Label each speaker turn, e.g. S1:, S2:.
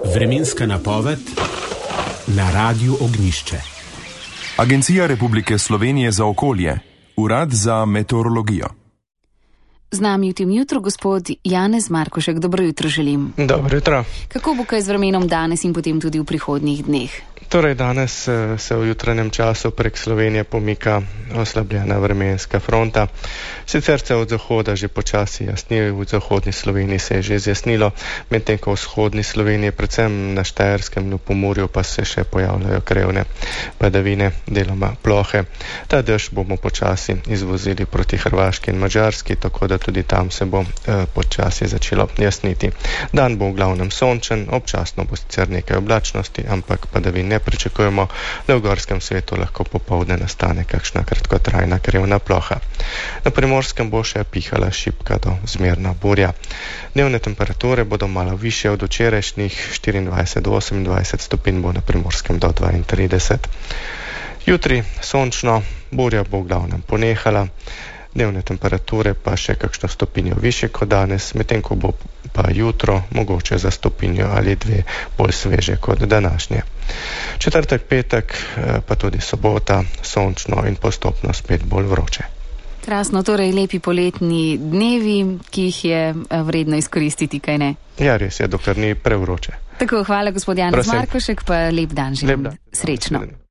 S1: Vremenska napoved na Radiu Ognjišče.
S2: Agencija Republike Slovenije za okolje, Urad za meteorologijo.
S3: Z nami v tem jutru gospod Janez Markošek. Dobro jutro želim.
S4: Dobro jutro.
S3: Kako bo kaj z vremenom danes in potem tudi v prihodnjih dneh?
S4: Torej danes se v jutranjem času prek Slovenije pomika oslabljena vremenska fronta. Sicer se od zahoda že počasi jasni, v zahodni Sloveniji se je že zjasnilo, medtem ko v vzhodni Sloveniji, predvsem na Štajerskem in v Pomurju, pa se še pojavljajo krevne padavine, deloma plohe. Ta dež bomo počasi izvozili proti Hrvaški in Madžarski, tako da tudi tam se bo počasi začelo jasniti. Dan bo v glavnem sončen, občasno bo sicer nekaj oblačnosti, ampak padavin ne pričakujemo, da v gorskem svetu lahko popoldne nastane kakšna kratkotrajna krevna ploha. Na Primorskem bo še pihala šibka do zmerna burja. Dnevne temperature bodo malo višje od včerajšnjih, 24 do 28 stopinj bo na Primorskem do 32. Jutri sončno, burja bo v glavnem ponehala, dnevne temperature pa še kakšno stopinjo više kot danes, medtem ko bo pa jutro mogoče za stopinjo ali dve bolj sveže kot današnje. Četrtek, petek, pa tudi sobota, sončno in postopno spet bolj vroče.
S3: Krasno, torej lepi poletni dnevi, ki jih je vredno izkoristiti, kaj ne?
S4: Ja, res je, dokler ni prevroče.
S3: Tako, hvala gospod Janez Markošek, pa lep dan želim.
S4: Lep dan.
S3: Srečno.